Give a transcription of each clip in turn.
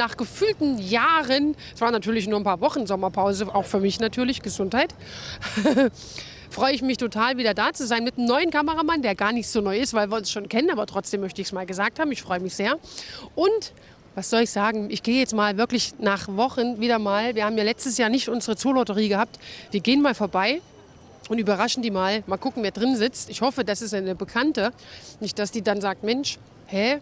nach gefühlten Jahren, es waren natürlich nur ein paar Wochen Sommerpause, auch für mich natürlich, Gesundheit, freue ich mich total, wieder da zu sein mit einem neuen Kameramann, der gar nicht so neu ist, weil wir uns schon kennen, aber trotzdem möchte ich es mal gesagt haben. Ich freue mich sehr. Und was soll ich sagen, ich gehe jetzt mal wirklich nach Wochen wieder mal, wir haben ja letztes Jahr nicht unsere Zoolotterie gehabt, wir gehen mal vorbei und überraschen die mal gucken, wer drin sitzt. Ich hoffe, das ist eine Bekannte, nicht, dass die dann sagt, Mensch, hä?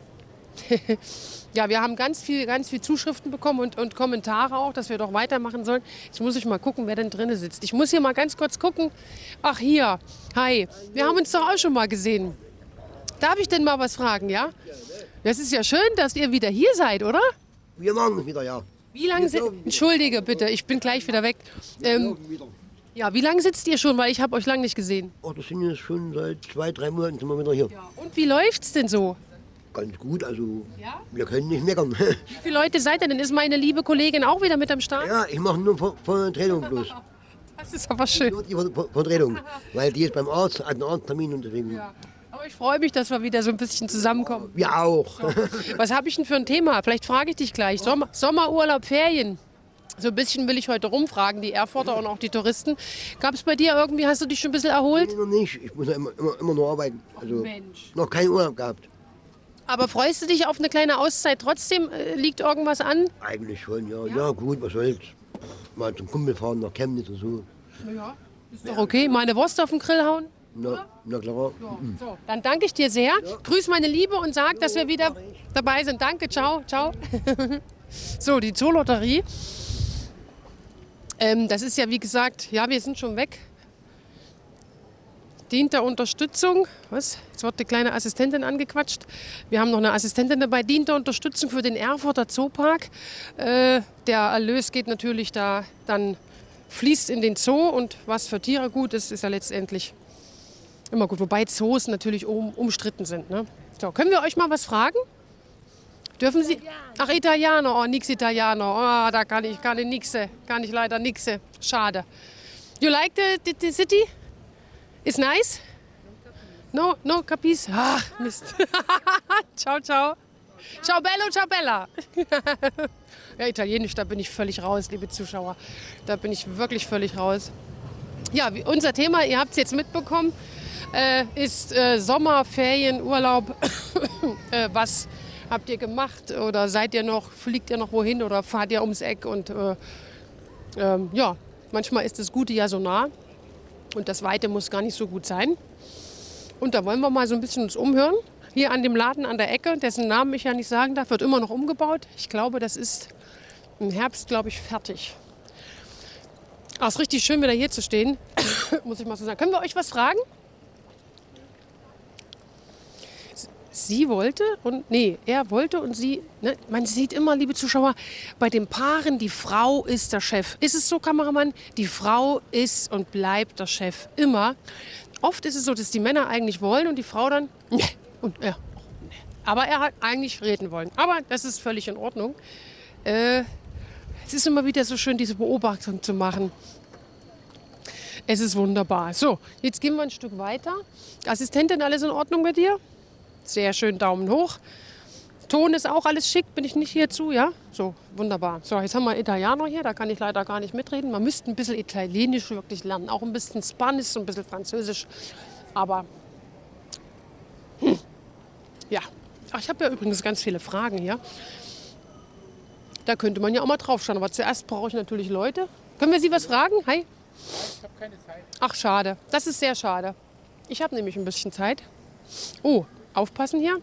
Ja, wir haben ganz viel Zuschriften bekommen und Kommentare auch, dass wir doch weitermachen sollen. Jetzt muss ich mal gucken, wer denn drin sitzt. Ich muss hier mal ganz kurz gucken. Ach, hier. Hi. Wir haben uns doch auch schon mal gesehen. Darf ich denn mal was fragen, ja? Das ist ja schön, dass ihr wieder hier seid, oder? Wir machen wieder, ja. Wie lange Entschuldige bitte, ich bin gleich wieder weg. Ja, wie lange sitzt ihr schon? Weil ich habe euch lange nicht gesehen. Oh, das sind jetzt schon seit 2-3 Monaten sind wir wieder hier. Ja. Und wie läuft's denn so? Ganz gut, also Ja? wir können nicht meckern. Wie viele Leute seid ihr denn? Ist meine liebe Kollegin auch wieder mit am Start? Ja, ich mache nur Vertretung bloß. Das ist aber schön. Nur die Vertretung, weil die ist beim Arzt, hat einen Arzttermin und deswegen... Ja. Aber ich freue mich, dass wir wieder so ein bisschen zusammenkommen. Wir auch. Was habe ich denn für ein Thema? Vielleicht frage ich dich gleich. Sommerurlaub, Ferien. So ein bisschen will ich heute rumfragen, die Erfurter und auch die Touristen. Gab es bei dir irgendwie, hast du dich schon ein bisschen erholt? Nee, noch nicht, ich muss ja immer nur arbeiten. Also Mensch. noch keinen Urlaub gehabt. Aber freust du dich auf eine kleine Auszeit trotzdem? Liegt irgendwas an? Eigentlich schon, ja. Ja gut, was soll's. Mal zum Kumpel fahren nach Chemnitz und so. Ja, ist doch okay. Mal eine Wurst auf den Grill hauen? Na klar. So, dann danke ich dir sehr. Grüß meine Liebe und sag, dass wir wieder dabei sind. Danke, ciao, ciao. So, die Zoolotterie. Das ist ja, wie gesagt, ja, wir sind schon weg. Dient der Unterstützung. Was? Jetzt wird die kleine Assistentin angequatscht. Wir haben noch eine Assistentin dabei. Dient der Unterstützung für den Erfurter Zoopark. Der Erlös geht natürlich da, dann fließt in den Zoo. Und was für Tiere gut ist, ist ja letztendlich immer gut. Wobei Zoos natürlich umstritten sind. Ne? So, können wir euch mal was fragen? Dürfen Sie? Ach, Italiener. Oh, nix Italiener. Oh, da kann ich leider nix. Schade. You like the city? Is nice? No capis? Ach, Mist. Ciao, ciao. Ciao bello, ciao bella. Ja, Italienisch, da bin ich völlig raus, liebe Zuschauer. Da bin ich wirklich völlig raus. Ja, unser Thema, ihr habt es jetzt mitbekommen, ist Sommerferien, Urlaub. Was habt ihr gemacht oder fliegt ihr noch wohin oder fahrt ihr ums Eck? Und ja, manchmal ist das Gute ja so nah und das Weite muss gar nicht so gut sein. Und da wollen wir mal so ein bisschen uns umhören. Hier an dem Laden an der Ecke, dessen Namen ich ja nicht sagen darf, wird immer noch umgebaut. Ich glaube, das ist im Herbst, glaube ich, fertig. Ach, ist richtig schön, wieder hier zu stehen, muss ich mal so sagen. Können wir euch was fragen? Er wollte und sie, ne? Man sieht immer, liebe Zuschauer, bei den Paaren, die Frau ist der Chef. Ist es so, Kameramann? Die Frau ist und bleibt der Chef, immer. Oft ist es so, dass die Männer eigentlich wollen und die Frau dann, ne, und er, ne. Aber er hat eigentlich reden wollen. Aber das ist völlig in Ordnung. Es ist immer wieder so schön, diese Beobachtung zu machen. Es ist wunderbar. So, jetzt gehen wir ein Stück weiter. Assistentin, alles in Ordnung bei dir? Sehr schön, Daumen hoch. Ton ist auch alles schick, bin ich nicht hierzu, ja? So, wunderbar. So, jetzt haben wir Italiener hier, da kann ich leider gar nicht mitreden. Man müsste ein bisschen Italienisch wirklich lernen, auch ein bisschen Spanisch, ein bisschen Französisch. Aber, ja. Ach, ich habe ja übrigens ganz viele Fragen hier. Da könnte man ja auch mal drauf schauen. Aber zuerst brauche ich natürlich Leute. Können wir Sie was fragen? Hi. Ich habe keine Zeit. Ach, schade. Das ist sehr schade. Ich habe nämlich ein bisschen Zeit. Oh, aufpassen hier.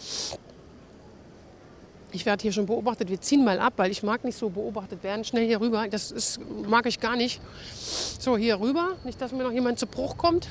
Ich werde hier schon beobachtet. Wir ziehen mal ab, weil ich mag nicht so beobachtet werden. Schnell hier rüber. Mag ich gar nicht. So, hier rüber. Nicht, dass mir noch jemand zu Bruch kommt.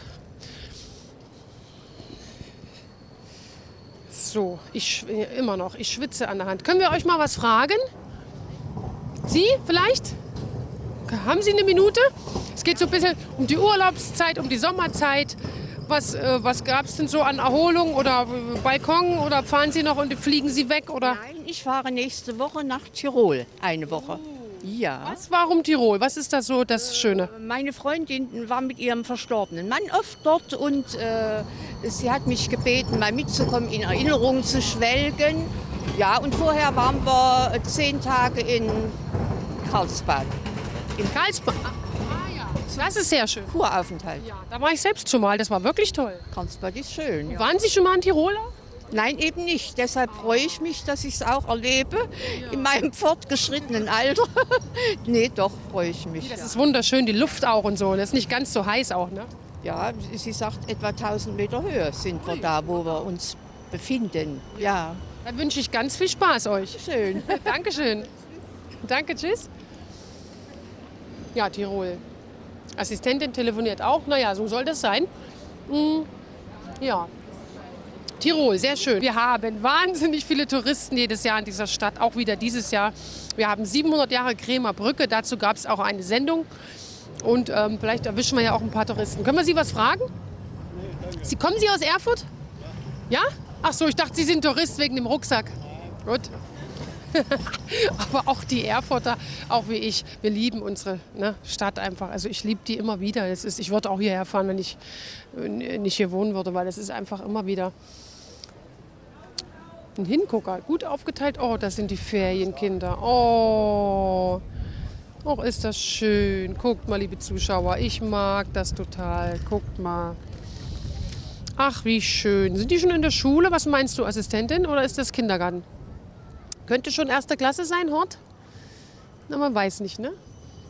So, ich schwitze an der Hand. Können wir euch mal was fragen? Sie vielleicht? Haben Sie eine Minute? Es geht so ein bisschen um die Urlaubszeit, um die Sommerzeit. Was gab es denn so an Erholung oder Balkon oder fahren Sie noch und fliegen Sie weg? Oder? Nein, ich fahre nächste Woche nach Tirol, eine Woche. Ja. Warum Tirol? Was ist da so das Schöne? Meine Freundin war mit ihrem verstorbenen Mann oft dort und sie hat mich gebeten, mal mitzukommen, in Erinnerungen zu schwelgen. Ja, und vorher waren wir 10 Tage in Karlsbad. In Karlsbad. Ja. Das ist sehr schön. Kuraufenthalt. Ja, da war ich selbst schon mal. Das war wirklich toll. Karlsbad ist schön. Ja. Waren Sie schon mal in Tirol? Nein, eben nicht. Deshalb freue ich mich, dass ich es auch erlebe in meinem fortgeschrittenen Alter. Nee, doch, freue ich mich. Das ist wunderschön, die Luft auch und so. Das ist nicht ganz so heiß auch, ne? Ja, sie sagt, etwa 1000 Meter Höhe sind wir da, wo wir uns befinden. Ja. Dann wünsche ich ganz viel Spaß euch. Schön. Dankeschön. Danke, tschüss. Ja, Tirol. Assistentin telefoniert auch. Naja, so soll das sein. Ja. Tirol, sehr schön. Wir haben wahnsinnig viele Touristen jedes Jahr in dieser Stadt, auch wieder dieses Jahr. Wir haben 700 Jahre Kremer Brücke, dazu gab es auch eine Sendung. Und vielleicht erwischen wir ja auch ein paar Touristen. Können wir Sie was fragen? Kommen Sie aus Erfurt? Ja? Ach so, ich dachte, Sie sind Tourist wegen dem Rucksack. Gut. Aber auch die Erfurter, auch wie ich, wir lieben unsere Stadt einfach. Also ich liebe die immer wieder. Ich würde auch hierher fahren, wenn ich nicht hier wohnen würde, weil es ist einfach immer wieder ein Hingucker. Gut aufgeteilt. Oh, das sind die Ferienkinder. Oh, ist das schön. Guckt mal, liebe Zuschauer, ich mag das total. Guckt mal. Ach, wie schön. Sind die schon in der Schule? Was meinst du, Assistentin, oder ist das Kindergarten? Könnte schon erste Klasse sein, Hort? Na, man weiß nicht, ne?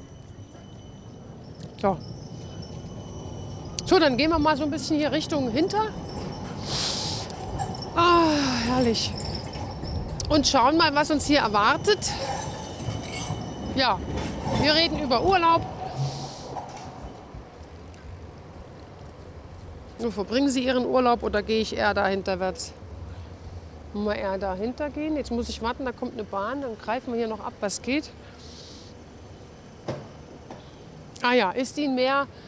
Ja. So, dann gehen wir mal so ein bisschen hier Richtung Hinter. Ah, herrlich. Und schauen mal, was uns hier erwartet. Ja, wir reden über Urlaub. Nun, verbringen Sie Ihren Urlaub oder gehe ich eher dahinterwärts? Mal eher dahinter gehen. Jetzt muss ich warten, da kommt eine Bahn. Dann greifen wir hier noch ab, was geht. Ah ja, ist Ihnen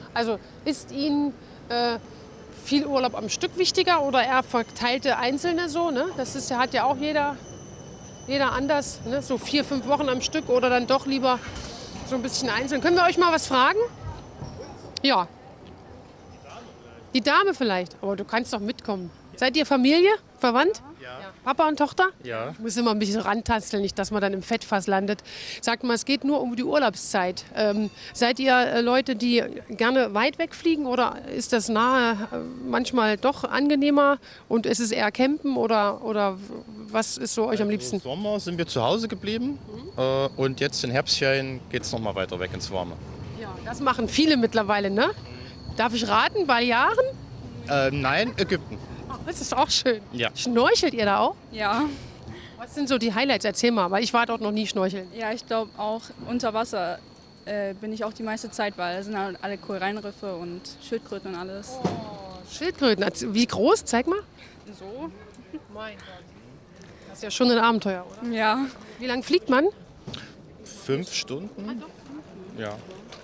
viel Urlaub am Stück wichtiger oder eher verteilte einzelne so? Ne? Hat ja auch jeder anders. Ne? So 4, 5 Wochen am Stück oder dann doch lieber so ein bisschen einzeln. Können wir euch mal was fragen? Ja. Die Dame vielleicht. Aber du kannst doch mitkommen. Seid ihr Familie? Verwandt? Ja. Papa und Tochter? Ja. Ich muss immer ein bisschen rantasteln, nicht, dass man dann im Fettfass landet. Sagt mal, es geht nur um die Urlaubszeit. Seid ihr Leute, die gerne weit wegfliegen oder ist das nahe manchmal doch angenehmer und ist es eher Campen oder was ist so euch am liebsten? Im Sommer sind wir zu Hause geblieben und jetzt in Herbstferien geht es noch mal weiter weg ins Warme. Ja, das machen viele mittlerweile, ne? Darf ich raten, Balearen? Nein, Ägypten. Das ist auch schön. Ja. Schnorchelt ihr da auch? Ja. Was sind so die Highlights? Erzähl mal, weil ich war dort noch nie schnorcheln. Ja, ich glaube auch unter Wasser bin ich auch die meiste Zeit, weil da sind halt alle Korallenriffe und Schildkröten und alles. Oh, Schildkröten. Wie groß? Zeig mal. So? Mein Gott. Das ist ja schon ein Abenteuer, oder? Ja. Wie lange fliegt man? 5 Stunden? Ja.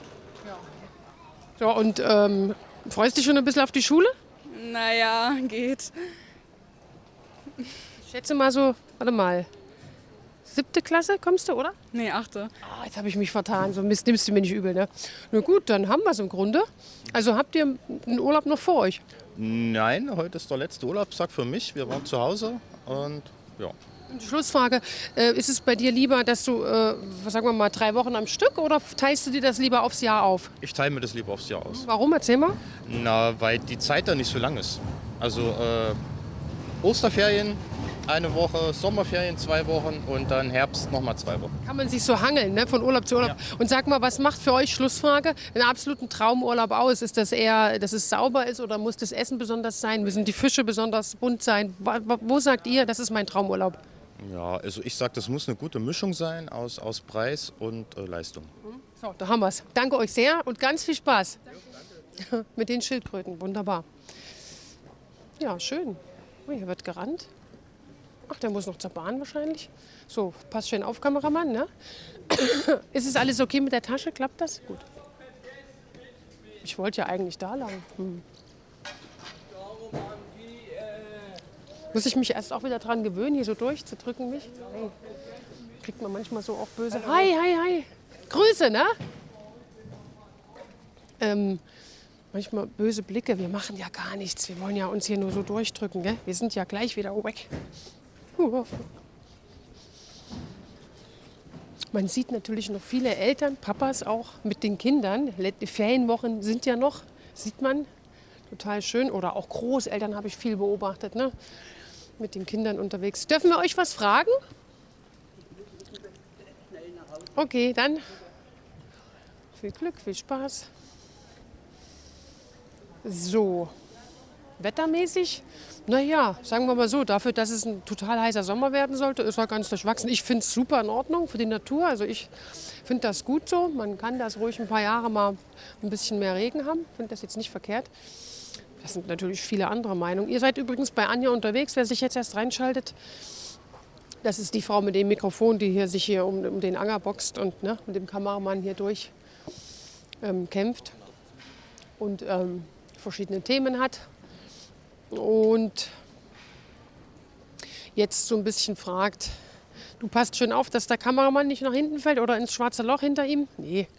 So, und freust du dich schon ein bisschen auf die Schule? Naja, geht. Ich schätze mal so, warte mal, 7. Klasse kommst du, oder? Nee, 8. Jetzt habe ich mich vertan, so Mist nimmst du mir nicht übel, ne? Na gut, dann haben wir es im Grunde. Also habt ihr einen Urlaub noch vor euch? Nein, heute ist der letzte Urlaubstag für mich. Wir waren zu Hause und ja. Und Schlussfrage, ist es bei dir lieber, dass du, sagen wir mal, 3 Wochen am Stück oder teilst du dir das lieber aufs Jahr auf? Ich teile mir das lieber aufs Jahr aus. Warum? Erzähl mal. Na, weil die Zeit da nicht so lang ist. Also Osterferien 1 Woche, Sommerferien 2 Wochen und dann Herbst nochmal 2 Wochen. Kann man sich so hangeln, ne? Von Urlaub zu Urlaub. Ja. Und sag mal, was macht für euch, Schlussfrage, einen absoluten Traumurlaub aus? Ist das eher, dass es sauber ist oder muss das Essen besonders sein? Müssen die Fische besonders bunt sein? Wo sagt ihr, das ist mein Traumurlaub? Ja, also ich sage, das muss eine gute Mischung sein aus Preis und Leistung. So, da haben wir es. Danke euch sehr und ganz viel Spaß. Mit den Schildkröten, wunderbar. Ja, schön. Oh, hier wird gerannt. Ach, der muss noch zur Bahn wahrscheinlich. So, passt schön auf, Kameramann, ne? Ist es alles okay mit der Tasche? Klappt das? Gut. Ich wollte ja eigentlich da lang. Muss ich mich erst auch wieder dran gewöhnen, hier so durchzudrücken mich? Hey. Kriegt man manchmal so auch böse. Hi, hi, hi. Grüße, ne? Manchmal böse Blicke. Wir machen ja gar nichts. Wir wollen ja uns hier nur so durchdrücken, gell? Wir sind ja gleich wieder weg. Man sieht natürlich noch viele Eltern, Papas auch mit den Kindern. Die Ferienwochen sind ja noch, sieht man, total schön. Oder auch Großeltern habe ich viel beobachtet, ne? Mit den Kindern unterwegs. Dürfen wir euch was fragen? Okay, dann viel Glück, viel Spaß. So, wettermäßig, naja, sagen wir mal so, dafür, dass es ein total heißer Sommer werden sollte, ist er ganz durchwachsen. Ich finde es super in Ordnung für die Natur, also ich finde das gut so. Man kann das ruhig ein paar Jahre mal ein bisschen mehr Regen haben, finde das jetzt nicht verkehrt. Das sind natürlich viele andere Meinungen. Ihr seid übrigens bei Anja unterwegs, wer sich jetzt erst reinschaltet. Das ist die Frau mit dem Mikrofon, die hier sich hier um den Anger boxt und ne, mit dem Kameramann hier durch kämpft und verschiedene Themen hat. Und jetzt so ein bisschen fragt, du passt schön auf, dass der Kameramann nicht nach hinten fällt oder ins schwarze Loch hinter ihm? Nee.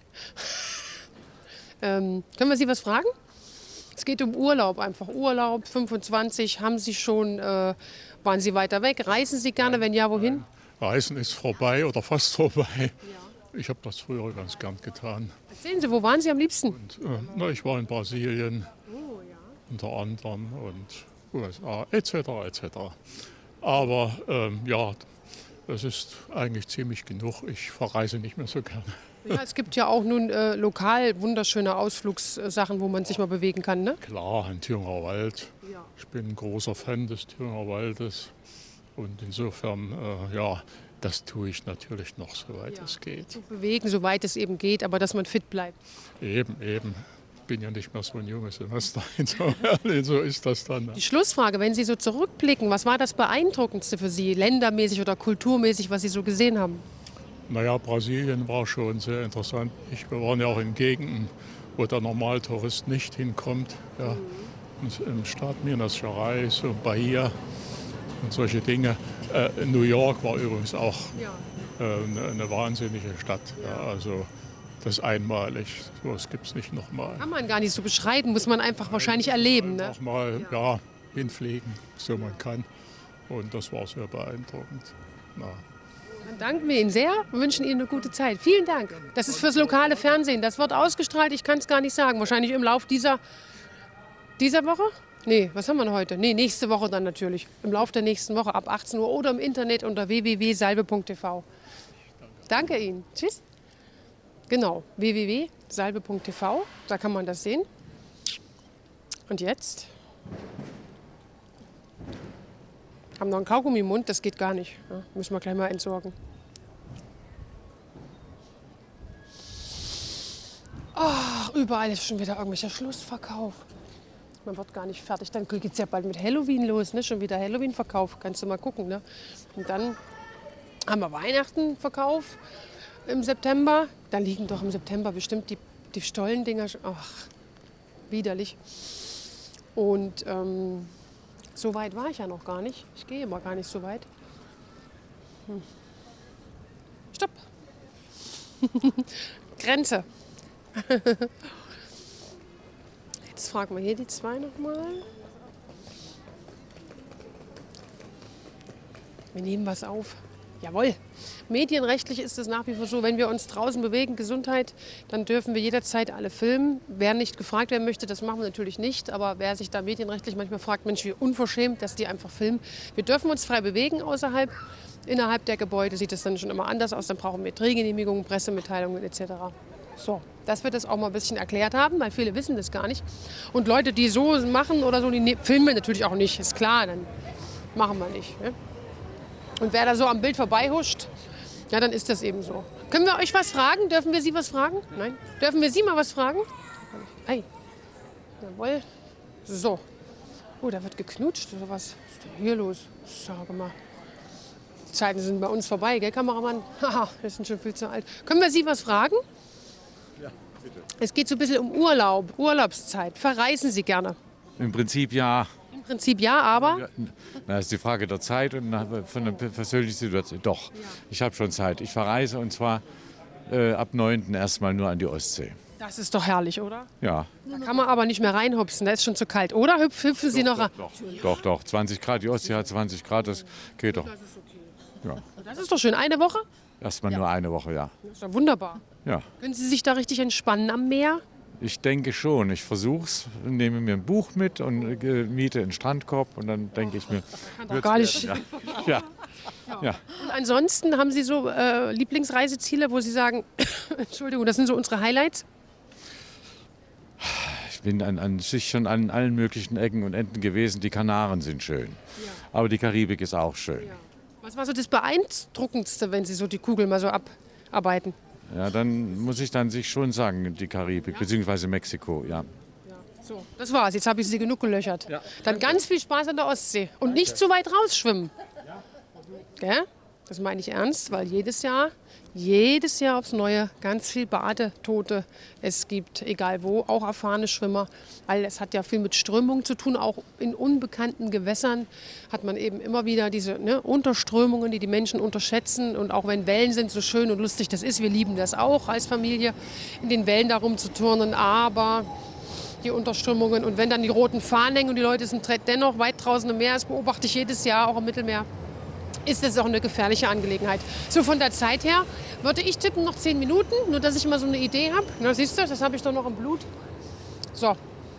Können wir Sie was fragen? Es geht um Urlaub einfach. Urlaub, 25, haben Sie schon, waren Sie weiter weg? Reisen Sie gerne? Wenn ja, wohin? Reisen ist vorbei oder fast vorbei. Ich habe das früher ganz gern getan. Erzählen Sie, wo waren Sie am liebsten? Und, ich war in Brasilien, unter anderem, und USA, etc. etc. Aber ja, das ist eigentlich ziemlich genug. Ich verreise nicht mehr so gerne. Ja, es gibt ja auch nun lokal wunderschöne Ausflugssachen, wo man sich mal bewegen kann, ne? Klar, ein Thüringer Wald. Ja. Ich bin ein großer Fan des Thüringer Waldes. Und insofern, ja, das tue ich natürlich noch, soweit es geht. Zu bewegen, soweit es eben geht, aber dass man fit bleibt. Eben. Ich bin ja nicht mehr so ein junges Semester. So ist das dann. Die Schlussfrage, wenn Sie so zurückblicken, was war das Beeindruckendste für Sie, ländermäßig oder kulturmäßig, was Sie so gesehen haben? Naja, Brasilien war schon sehr interessant. Wir waren ja auch in Gegenden, wo der Normaltourist nicht hinkommt. Ja. Im Staat Minas Gerais, so Bahia und solche Dinge. New York war übrigens auch eine wahnsinnige Stadt. Ja, also das ist einmalig. So was gibt es nicht nochmal. Kann man gar nicht so beschreiben, muss man einfach wahrscheinlich erleben. Ne? Nochmal hinfliegen, so man kann. Und das war sehr beeindruckend. Dann danken wir Ihnen sehr und wünschen Ihnen eine gute Zeit. Vielen Dank. Das ist fürs lokale Fernsehen. Das wird ausgestrahlt, ich kann es gar nicht sagen. Wahrscheinlich im Lauf dieser Woche? Nee, was haben wir denn heute? Nee, nächste Woche dann natürlich. Im Lauf der nächsten Woche ab 18 Uhr oder im Internet unter www.salbe.tv. Danke Ihnen. Tschüss. Genau, www.salbe.tv. Da kann man das sehen. Und jetzt haben noch einen Kaugummi im Mund, das geht gar nicht. Ja, müssen wir gleich mal entsorgen. Ach, überall ist schon wieder irgendwelcher Schlussverkauf. Man wird gar nicht fertig. Dann geht es ja bald mit Halloween los, ne? Schon wieder Halloween-Verkauf. Kannst du mal gucken. Ne? Und dann haben wir Weihnachten-Verkauf im September. Da liegen doch im September bestimmt die Stollendinger. Ach, widerlich. Und so weit war ich ja noch gar nicht. Ich gehe immer gar nicht so weit. Stopp. Grenze. Jetzt fragen wir hier die zwei nochmal. Wir nehmen was auf. Jawohl. Medienrechtlich ist es nach wie vor so, wenn wir uns draußen bewegen, Gesundheit, dann dürfen wir jederzeit alle filmen. Wer nicht gefragt werden möchte, das machen wir natürlich nicht. Aber wer sich da medienrechtlich manchmal fragt, Mensch, wie unverschämt, dass die einfach filmen. Wir dürfen uns frei bewegen außerhalb. Innerhalb der Gebäude sieht es dann schon immer anders aus. Dann brauchen wir Drehgenehmigungen, Pressemitteilungen etc. So, dass wir das auch mal ein bisschen erklärt haben, weil viele wissen das gar nicht. Und Leute, die so machen oder so, die filmen wir natürlich auch nicht. Ist klar, dann machen wir nicht. Ne? Und wer da so am Bild vorbeihuscht, ja, dann ist das eben so. Können wir euch was fragen? Dürfen wir Sie was fragen? Nein? Dürfen wir Sie mal was fragen? Ei. Jawohl. So. Oh, da wird geknutscht oder was? Was ist denn hier los? Sag mal. Die Zeiten sind bei uns vorbei, gell, Kameramann? Haha, wir sind schon viel zu alt. Können wir Sie was fragen? Ja, bitte. Es geht so ein bisschen um Urlaub, Urlaubszeit. Verreisen Sie gerne? Im Prinzip ja. Im Prinzip ja, aber? Das ist die Frage der Zeit und von der persönlichen Situation. Doch, ich habe schon Zeit. Ich verreise und zwar ab 9. erstmal nur an die Ostsee. Das ist doch herrlich, oder? Ja. Da kann man aber nicht mehr reinhupsen, da ist schon zu kalt. Oder hüpfen Sie noch? Doch. 20 Grad, die Ostsee hat 20 Grad, das geht doch. Das ist okay. Ja. Das ist doch schön. Eine Woche? Erstmal nur eine Woche, ja. Das ist ja wunderbar. Ja. Können Sie sich da richtig entspannen am Meer? Ich denke schon. Ich versuche es, nehme mir ein Buch mit und miete einen Strandkorb und dann denke ich mir, Doch gar nicht. ja. Ja. Ja. Und ansonsten haben Sie so Lieblingsreiseziele, wo Sie sagen, Entschuldigung, das sind so unsere Highlights? Ich bin an sich schon an allen möglichen Ecken und Enden gewesen. Die Kanaren sind schön, aber die Karibik ist auch schön. Ja. Was war so das Beeindruckendste, wenn Sie so die Kugel mal so abarbeiten? Ja, dann muss ich dann sich schon sagen, die Karibik, beziehungsweise Mexiko, ja. So, das war's. Jetzt habe ich Sie genug gelöchert. Dann ganz viel Spaß an der Ostsee und nicht zu weit rausschwimmen. Gell? Das meine ich ernst, weil jedes Jahr aufs Neue ganz viel Badetote es gibt, egal wo, auch erfahrene Schwimmer, weil es hat ja viel mit Strömung zu tun, auch in unbekannten Gewässern hat man eben immer wieder diese Unterströmungen, die Menschen unterschätzen und auch wenn Wellen sind, so schön und lustig das ist, wir lieben das auch als Familie, in den Wellen darum zu turnen, aber die Unterströmungen und wenn dann die roten Fahnen hängen und die Leute sind dennoch weit draußen im Meer, das beobachte ich jedes Jahr, auch im Mittelmeer, ist das auch eine gefährliche Angelegenheit. So von der Zeit her würde ich tippen noch 10 Minuten, nur dass ich mal so eine Idee habe. Na siehst du, das habe ich doch noch im Blut. So.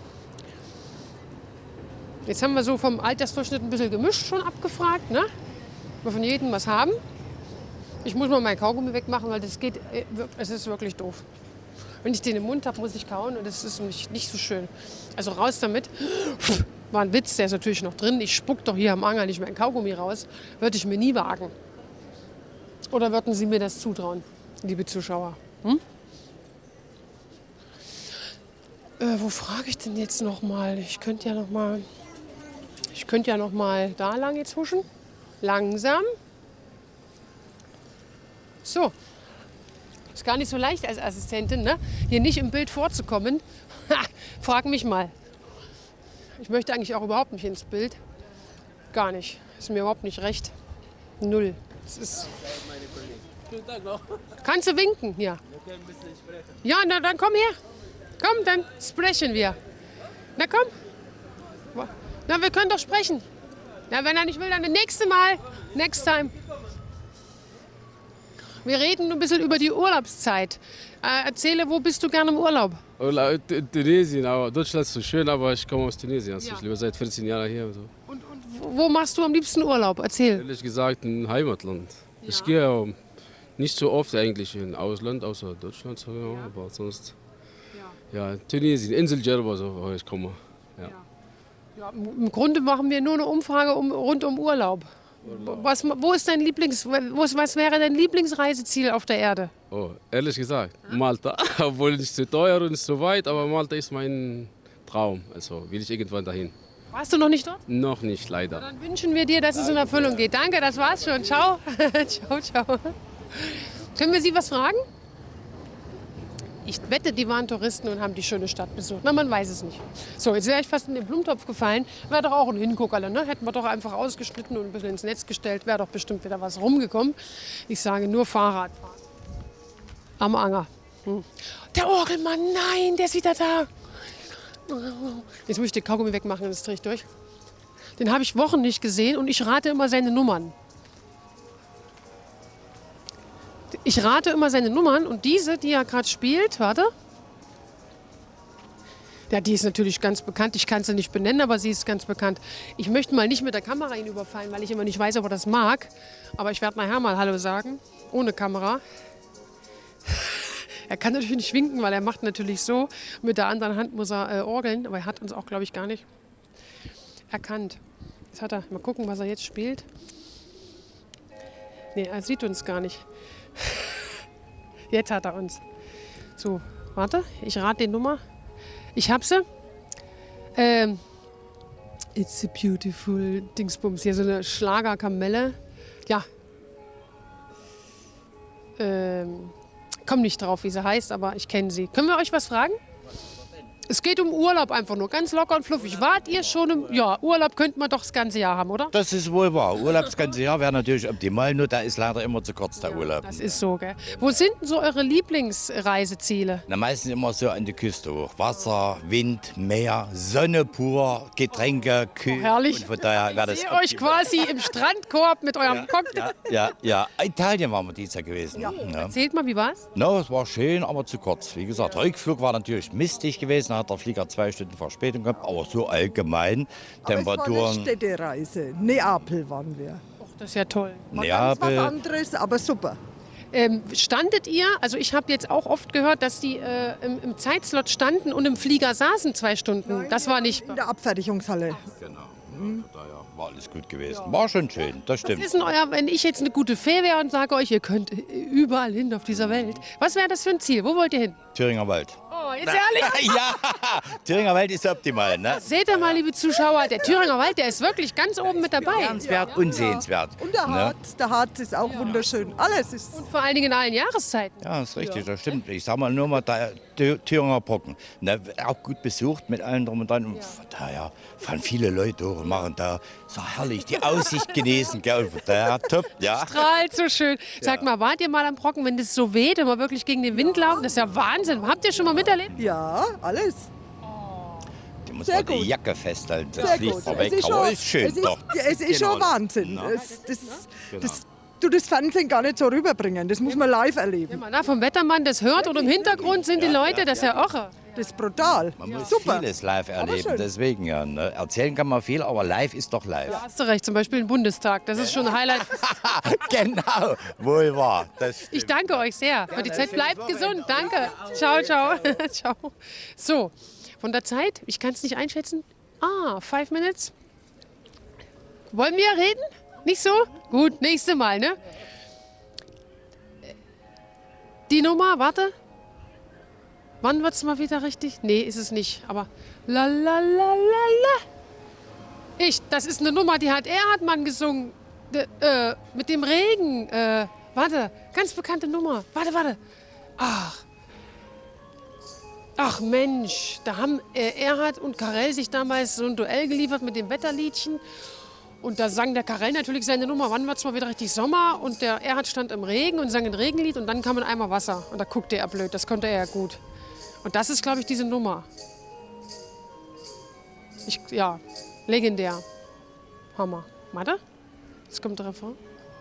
Jetzt haben wir so vom Altersdurchschnitt ein bisschen gemischt schon abgefragt, ne? Wir von jedem was haben. Ich muss mal meinen Kaugummi wegmachen, weil das geht, es ist wirklich doof. Wenn ich den im Mund habe, muss ich kauen und das ist nicht so schön. Also raus damit. War ein Witz, der ist natürlich noch drin. Ich spuck doch hier am Anger nicht mehr ein Kaugummi raus. Würde ich mir nie wagen. Oder würden Sie mir das zutrauen, liebe Zuschauer? Wo frage ich denn jetzt noch mal? Ich könnte ja noch mal da lang jetzt huschen. Langsam. So. Ist gar nicht so leicht als Assistentin, ne? Hier nicht im Bild vorzukommen. Frag mich mal. Ich möchte eigentlich auch überhaupt nicht ins Bild. Gar nicht. Ist mir überhaupt nicht recht. Null. Das ist. Kannst du winken? Ja. Ja, na dann komm her. Komm, dann sprechen wir. Na komm. Na, wir können doch sprechen. Na, wenn er nicht will, dann das nächste Mal. Next time. Wir reden ein bisschen über die Urlaubszeit. Erzähle, wo bist du gerne im Urlaub? Tunesien, aber Deutschland ist so schön, aber ich komme aus Tunesien. Also ich lebe seit 14 Jahren hier. Und so. Und wo machst du am liebsten Urlaub? Erzähl. Ehrlich gesagt, ein Heimatland. Ja. Ich gehe nicht so oft eigentlich in Ausland, außer Deutschland, so, ja. Aber sonst. Ja, Tunesien, Insel Djerba, so, wo ich komme. Ja. Ja, im Grunde machen wir nur eine Umfrage rund um Urlaub. Was wäre dein Lieblingsreiseziel auf der Erde? Oh, ehrlich gesagt, Malta. Obwohl nicht so teuer und nicht so weit, aber Malta ist mein Traum. Also will ich irgendwann dahin. Warst du noch nicht dort? Noch nicht, leider. Dann wünschen wir dir, dass es in Erfüllung geht. Danke, das war's schon. Ciao. Ciao, ciao. Können wir Sie was fragen? Ich wette, die waren Touristen und haben die schöne Stadt besucht. Na, man weiß es nicht. So, jetzt wäre ich fast in den Blumentopf gefallen. Wäre doch auch ein Hinguckerle, ne? Hätten wir doch einfach ausgeschnitten und ein bisschen ins Netz gestellt. Wäre doch bestimmt wieder was rumgekommen. Ich sage nur Fahrradfahren. Am Anger. Der Orgelmann, nein, der ist wieder da. Jetzt muss ich den Kaugummi wegmachen, das drehe ich durch. Den habe ich Wochen nicht gesehen und ich rate immer seine Nummern. Ich rate immer seine Nummern und diese, die er gerade spielt, warte. Ja, die ist natürlich ganz bekannt. Ich kann sie nicht benennen, aber sie ist ganz bekannt. Ich möchte mal nicht mit der Kamera ihn überfallen, weil ich immer nicht weiß, ob er das mag. Aber ich werde nachher mal Hallo sagen, ohne Kamera. Er kann natürlich nicht winken, weil er macht natürlich so. Mit der anderen Hand muss er orgeln, aber er hat uns auch, glaube ich, gar nicht erkannt. Jetzt hat er, mal gucken, was er jetzt spielt. Nee, er sieht uns gar nicht. Jetzt hat er uns. So, warte, ich rate die Nummer. Ich hab sie. It's a beautiful Dingsbums. Hier so eine Schlagerkamelle. Ja. Komm nicht drauf, wie sie heißt, aber ich kenne sie. Können wir euch was fragen? Es geht um Urlaub einfach nur, ganz locker und fluffig. Wart ihr schon im Urlaub könnte man doch das ganze Jahr haben, oder? Das ist wohl wahr. Urlaub das ganze Jahr wäre natürlich optimal, nur da ist leider immer zu kurz der Urlaub. Das ist so, gell? Wo sind denn so eure Lieblingsreiseziele? Na, meistens immer so an die Küste hoch. Wasser, Wind, Meer, Sonne pur, Getränke, Kühe. Herrlich. Und von daher wäre das Ich sehe euch quasi im Strandkorb mit eurem Cocktail. Ja. Italien waren wir dieses Jahr gewesen. Ja. Erzählt mal, wie war's? No, es war schön, aber zu kurz. Wie gesagt, der Rückflug war natürlich mistig gewesen, da hat der Flieger 2 Stunden Verspätung gehabt, aber so allgemein Temperaturen. Aber es war eine Städtereise. Neapel waren wir. Das ist ja toll. War ganz was anderes, aber super. Standet ihr, also ich habe jetzt auch oft gehört, dass die im Zeitslot standen und im Flieger saßen 2 Stunden. Nein, das war nicht. In der Abfertigungshalle. Genau. Daher war alles gut gewesen. War schon schön, das stimmt. Was ist denn wenn ich jetzt eine gute Fee wäre und sage euch, ihr könnt überall hin auf dieser Welt. Was wäre das für ein Ziel? Wo wollt ihr hin? Thüringer Wald. Oh, jetzt ehrlich? Ja, Thüringer Wald ist optimal. Ne? Seht ihr mal, liebe Zuschauer, der Thüringer Wald, der ist wirklich ganz oben mit dabei. Sehenswert und sehenswert. Und der Harz ist auch wunderschön. Alles ist. Und vor allen Dingen in allen Jahreszeiten. Ja, das ist richtig, das stimmt. Ich sag mal nur mal, der Thüringer Brocken. Ne, auch gut besucht mit allen drum und dran. Und von daher fahren viele Leute hoch und machen da so herrlich die Aussicht genießen. Gell? Und von daher top, ja. Strahlt so schön. Sag mal, wart ihr mal am Brocken, wenn das so weht und wir wirklich gegen den Wind laufen? Das ist ja Wahnsinn. Habt ihr schon mal miterlebt? Ja, alles. Die muss Sehr man die gut. Jacke festhalten, das Sehr fliegt gut. vorweg. Es ist Aber schon- ist schön, doch. Es ist Genau. schon Wahnsinn. Na. Das Fernsehen gar nicht so rüberbringen. Das muss man live erleben. Wenn man da vom Wettermann das hört und im Hintergrund sind die Leute, das ist ja irre. Das ist brutal. Man muss Super. vieles live erleben, schön. deswegen ja. Ne? Erzählen kann man viel, aber live ist doch live. Hast du recht, zum Beispiel im Bundestag. Das ist schon ein Highlight. Genau, wohl wahr. Das Ich danke euch sehr für die Zeit. Bleibt gesund. Danke. Ciao, ciao. Ciao. So, von der Zeit, ich kann es nicht einschätzen. 5 Minutes. Wollen wir reden? Nicht so? Gut, nächste Mal, ne? Die Nummer, warte. Wann wird's mal wieder richtig? Nee, ist es nicht. Aber la la la la la. Das ist eine Nummer, die hat Erhardmann gesungen. Mit dem Regen. Warte, ganz bekannte Nummer. Warte. Ach Mensch, da haben Erhard und Karel sich damals so ein Duell geliefert mit dem Wetterliedchen. Und da sang der Karel natürlich seine Nummer, wann wird's mal wieder richtig Sommer? Und der Erhard stand im Regen und sang ein Regenlied und dann kam ein Eimer Wasser. Und da guckte er blöd, das konnte er ja gut. Und das ist, glaube ich, diese Nummer. Legendär. Hammer. Warte, jetzt kommt der Refrain.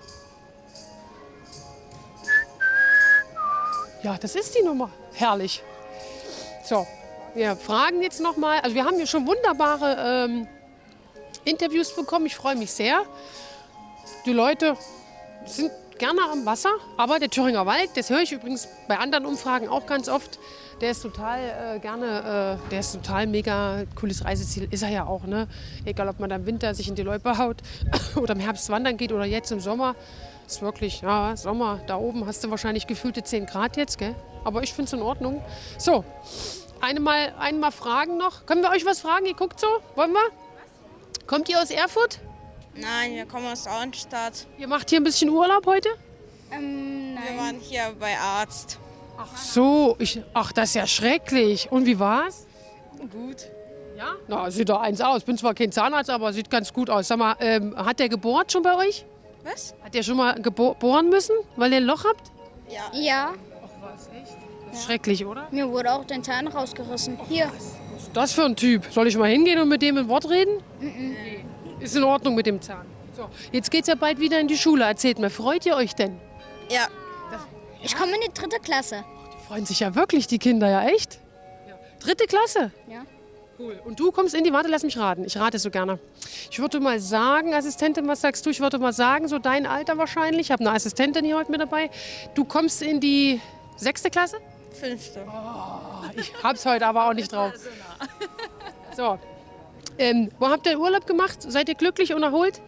Ja, das ist die Nummer. Herrlich. So, wir fragen jetzt noch mal. Also wir haben hier schon wunderbare Interviews bekommen. Ich freue mich sehr. Die Leute sind gerne am Wasser, aber der Thüringer Wald, das höre ich übrigens bei anderen Umfragen auch ganz oft, der ist total der ist total mega cooles Reiseziel. Ist er ja auch, ne? Egal, ob man da im Winter sich in die Loipe haut oder im Herbst wandern geht oder jetzt im Sommer. Ist wirklich, ja, Sommer. Da oben hast du wahrscheinlich gefühlte 10 Grad jetzt, gell? Aber ich finde es in Ordnung. So, einmal fragen noch. Können wir euch was fragen? Ihr guckt so? Wollen wir? Kommt ihr aus Erfurt? Nein, wir kommen aus Auenstadt. Ihr macht hier ein bisschen Urlaub heute? Nein. Wir waren hier bei Arzt. Ach so, das ist ja schrecklich. Und wie war's? Gut. Ja? Na, sieht doch eins aus. Bin zwar kein Zahnarzt, aber sieht ganz gut aus. Sag mal, hat der gebohrt schon bei euch? Was? Hat der schon mal bohren müssen, weil ihr ein Loch habt? Ja, Schrecklich, oder? mir wurde auch den Zahn rausgerissen. Hier. Was ist das für ein Typ? Soll ich mal hingehen und mit dem ein Wort reden? Nee. Ist in Ordnung mit dem Zahn. So, jetzt geht's ja bald wieder in die Schule. Erzählt mir, freut ihr euch denn? Ja. Ich komme in die 3. Klasse. Die freuen sich ja wirklich, die Kinder, ja echt? Ja. 3. Klasse? Ja. Cool. Und du kommst warte, lass mich raten. Ich rate so gerne. Ich würde mal sagen, Assistentin, was sagst du? Ich würde mal sagen, so dein Alter wahrscheinlich. Ich habe eine Assistentin hier heute mit dabei. Du kommst in die 6. Klasse? 5. Ich hab's heute aber auch nicht drauf. So. Wo habt ihr Urlaub gemacht? Seid ihr glücklich und erholt?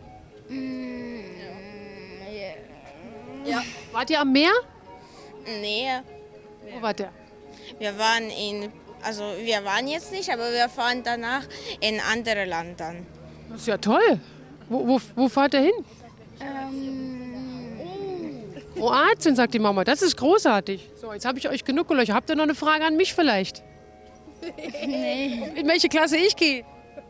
Ja. Wart ihr am Meer? Nee, Wo wart ihr? wir waren jetzt nicht, aber wir fahren danach in andere Länder. Das ist ja toll. Wo fahrt ihr hin? Kroatien, sagt die Mama. Das ist großartig. So, jetzt habe ich euch genug gelöchert. Habt ihr noch eine Frage an mich vielleicht? Nee. In welche Klasse ich gehe?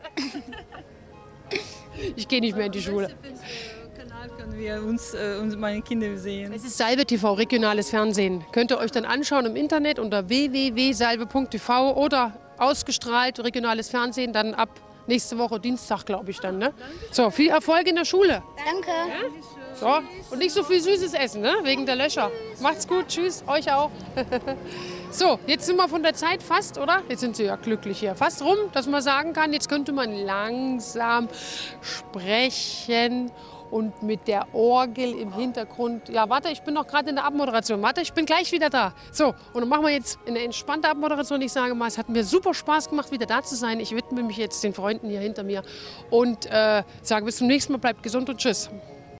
Ich gehe nicht mehr in die Schule. Kanal können wir uns meine Kinder sehen. Es ist Salve TV, regionales Fernsehen. Könnt ihr euch dann anschauen im Internet unter www.salve.tv oder ausgestrahlt regionales Fernsehen dann ab nächste Woche Dienstag, glaube ich dann. Ne? So, viel Erfolg in der Schule. Danke. So, und nicht so viel Süßes essen, ne? Wegen der Löcher. Macht's gut, tschüss, euch auch. So, jetzt sind wir von der Zeit fast, oder? Jetzt sind Sie ja glücklich hier. Fast rum, dass man sagen kann, jetzt könnte man langsam sprechen und mit der Orgel im Hintergrund. Ja, warte, ich bin noch gerade in der Abmoderation. Warte, ich bin gleich wieder da. So, und dann machen wir jetzt eine entspannte Abmoderation. Ich sage mal, es hat mir super Spaß gemacht, wieder da zu sein. Ich widme mich jetzt den Freunden hier hinter mir und sage bis zum nächsten Mal. Bleibt gesund und tschüss.